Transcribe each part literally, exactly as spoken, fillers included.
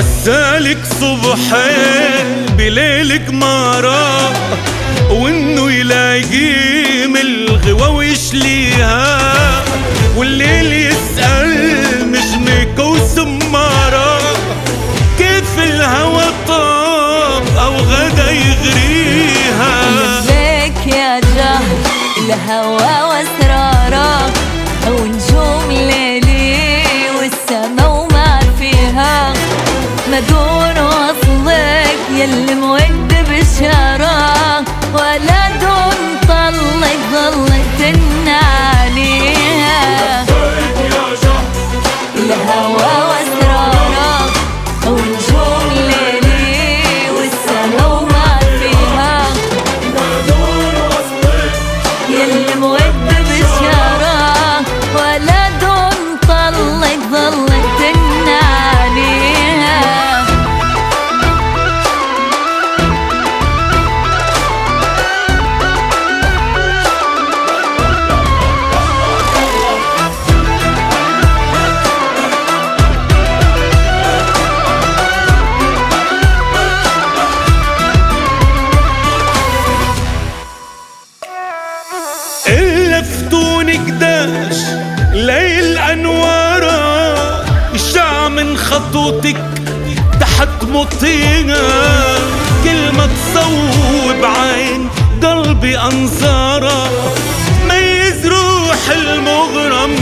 وسالك صبحين بليل قمارة، وانه يلاقي من الغوا ويشليها، والليل يسأل نجمك وسمارة كيف الهوى طاب او غدا يغريها. لبيك يا جهل الهوى واسراره، ونجوم ليلي والسما وما فيها، مدون وصلك يلي مود بشاره، ولا دون طلق ظلت عليها. الهوى واسراره، ونجوم ليلي والسما وما فيها، يلي مود بشاره، ولا دون طلق ظلت عليها. لفتون قداش ليل انواره، يشع من خطوتك تحت مطينا، كل ما تصوب عين قلبي انظاره، ميز روح المغرم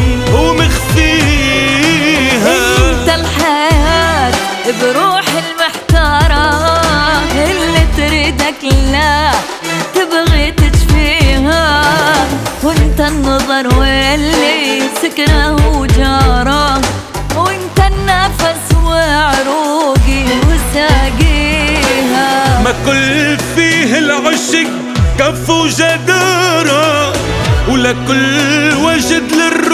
ومخفيها. انت الحياة بروح المحتارة، اللي تريدك لا تبغي تجفيها، وانت النظر واللي سكنه وجاره، وانت النفس وعروقي وساقيها. ما كل فيه العشق كف وجدارة، ولا كل وجد للروح